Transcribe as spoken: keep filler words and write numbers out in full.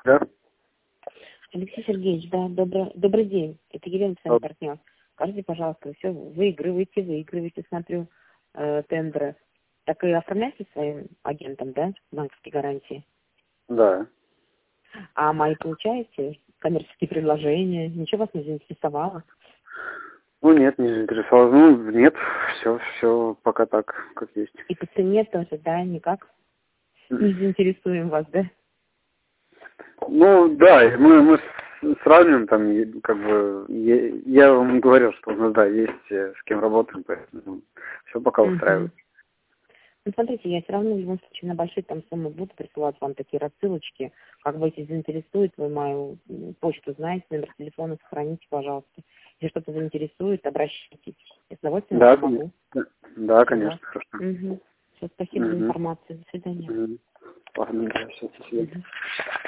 Да. Алексей Сергеевич, да, добро, добрый день. Это Елена, с вами партнер. Скажите, пожалуйста, вы все выигрываете, выигрываете, смотрю, э, тендеры. Так и оформляйте своим агентом, да, банковские гарантии? Да. А мои получаете? Коммерческие предложения? Ничего вас не заинтересовало? Ну нет, не заинтересовал. Ну нет, все, все пока так, как есть. И по цене тоже, да, никак? Не заинтересуем вас, да? Ну да, мы, мы с- сравним там, и, как бы, я, я вам говорил, что у нас, да, есть э, с кем работаем, поэтому все пока устраивает. Угу. Ну, смотрите, я все равно в любом случае на большие там суммы буду присылать вам такие рассылочки. Как бы, если заинтересует, вы мою м, почту знаете, номер телефона сохраните, пожалуйста. Если что-то заинтересует, обращайтесь. Я с удовольствием вам Да, помогу. конечно. Да, Да. конечно, хорошо. Угу. Все, спасибо за Угу. информацию. До свидания. Угу. Ладно, да, все, до свидания. Угу.